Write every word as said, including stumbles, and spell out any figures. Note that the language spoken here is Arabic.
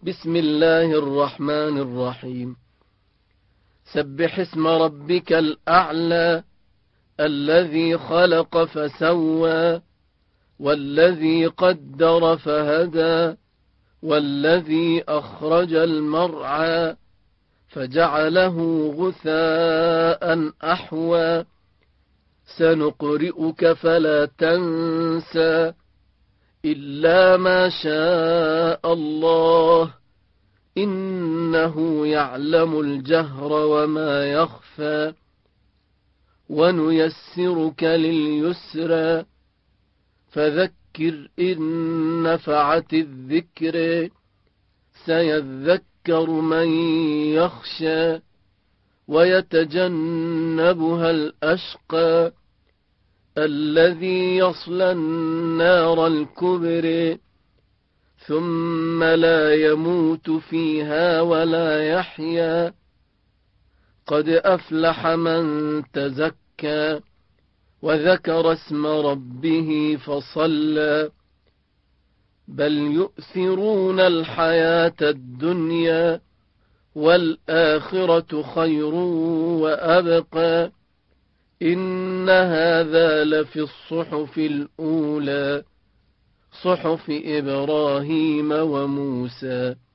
بسم الله الرحمن الرحيم. سبح اسم ربك الأعلى الذي خلق فسوى والذي قدر فهدى والذي أخرج المرعى فجعله غثاء أحوى سنقرئك فلا تنسى إلا ما شاء الله إنه يعلم الجهر وما يخفى ونيسرك لليسرى فذكر إن نفعت الذكر سيذكر من يخشى ويتجنبها الأشقى الذي يصلى النار الكبرى ثم لا يموت فيها ولا يحيا قد أفلح من تزكى وذكر اسم ربه فصلى بل يؤثرون الحياة الدنيا والآخرة خير وأبقى إن هذا لفي الصحف الأولى صحف إبراهيم وموسى.